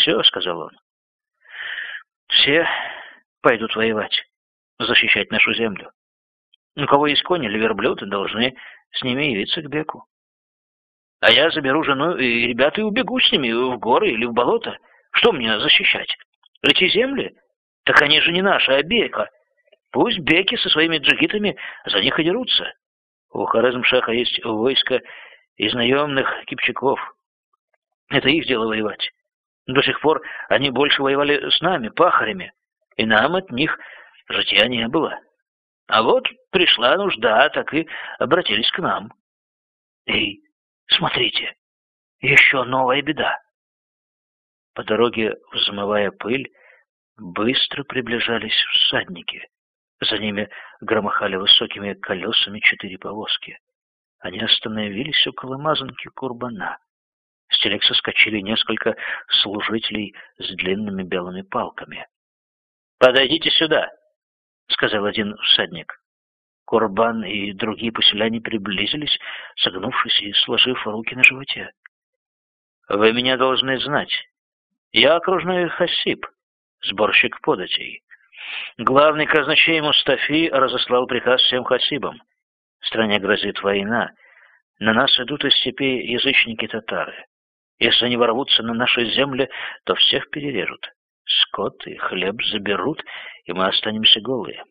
все, — сказал он. Все пойдут воевать, защищать нашу землю. У кого есть кони или верблюды, должны с ними явиться к Беку. А я заберу жену и ребят и убегу с ними в горы или в болото. Что мне защищать? Эти земли? Так они же не наши, а Бека. Пусть Беки со своими джигитами за них и дерутся. У Хорезм-Шаха есть войско из наемных кипчаков. Это их дело воевать. До сих пор они больше воевали с нами, пахарями, и нам от них житья не было. А вот пришла нужда, так и обратились к нам. Эй, смотрите, еще новая беда. По дороге, взмывая пыль, быстро приближались всадники. За ними громыхали высокими колесами 4 повозки. Они остановились около мазанки Курбана. С телег соскочили несколько служителей с длинными белыми палками. «Подойдите сюда», — сказал один всадник. Курбан и другие поселяне приблизились, согнувшись и сложив руки на животе. «Вы меня должны знать. Я окружной хасиб, сборщик податей. Главный казначей Мустафи разослал приказ всем хасибам. В стране грозит война. На нас идут из степей язычники-татары. Если они ворвутся на наши земли, то всех перережут. Скот и хлеб заберут, и мы останемся голые».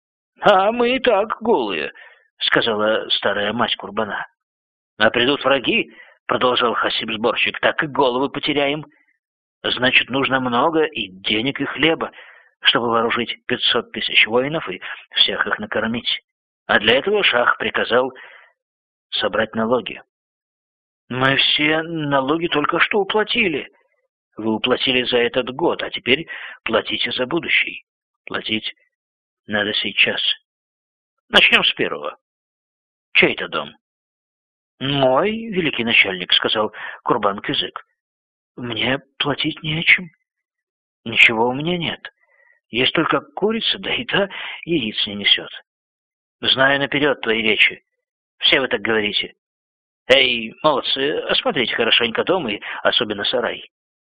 «А мы и так голые», — сказала старая мать Курбана. «А придут враги», — продолжал хасиб-сборщик, — «так и головы потеряем. Значит, нужно много и денег, и хлеба, чтобы вооружить 500 тысяч воинов и всех их накормить. А для этого шах приказал собрать налоги». «Мы все налоги только что уплатили». «Вы уплатили за этот год, а теперь платите за будущий. Платить надо сейчас. Начнем с первого. Чей это дом?» «Мой, великий начальник», — сказал Курбан-Кызык. «Мне платить нечем. Ничего у меня нет. Есть только курица, да и та яиц не несет. Знаю наперед твои речи. Все вы так говорите. Эй, молодцы, осмотрите хорошенько дом и особенно сарай».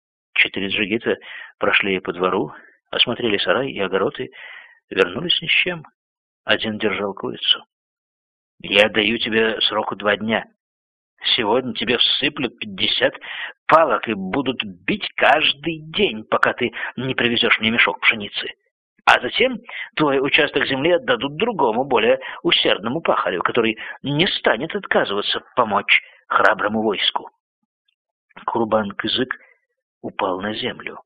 4 джигита прошли по двору, осмотрели сарай и огород и вернулись ни с чем. Один держал курицу. «Я даю тебе сроку 2 дня. Сегодня тебе всыплют 50 палок и будут бить каждый день, пока ты не привезешь мне мешок пшеницы. А затем твой участок земли отдадут другому, более усердному пахарю, который не станет отказываться помочь храброму войску». Курбан-Кызык упал на землю.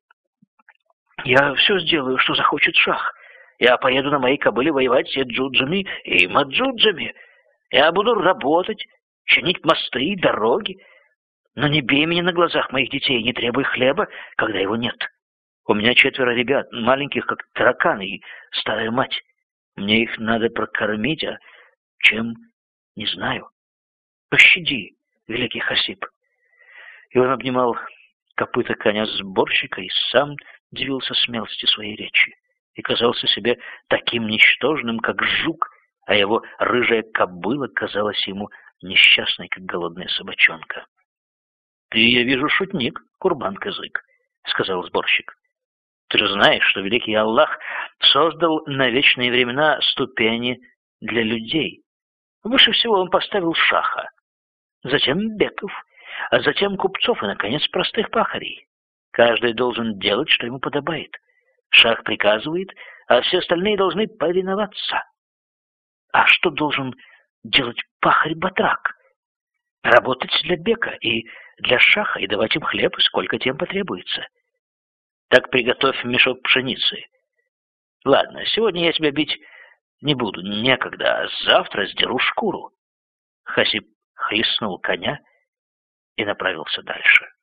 «Я все сделаю, что захочет шах. Я поеду на моей кобыле воевать с яджуджами и маджуджами. Я буду работать, чинить мосты и дороги. Но не бей меня на глазах моих детей, не требуй хлеба, когда его нет. У меня 4 ребят, маленьких, как тараканы, и старая мать. Мне их надо прокормить, а чем — не знаю. Пощади, великий хасиб». И он обнимал копыта коня-сборщика и сам дивился смелости своей речи и казался себе таким ничтожным, как жук, а его рыжая кобыла казалась ему несчастной, как голодная собачонка. «Ты, я вижу, шутник, Курбан-Кызык», — сказал сборщик. «Ты же знаешь, что великий Аллах создал на вечные времена ступени для людей. Выше всего он поставил шаха, затем беков, а затем купцов и, наконец, простых пахарей. Каждый должен делать, что ему подобает. Шах приказывает, а все остальные должны повиноваться. А что должен делать пахарь-батрак? Работать для бека и для шаха и давать им хлеб, сколько тем потребуется. Так приготовь мешок пшеницы. Ладно, сегодня я тебя бить не буду, некогда, а завтра сдеру шкуру». Хасиб хлестнул коня и направился дальше.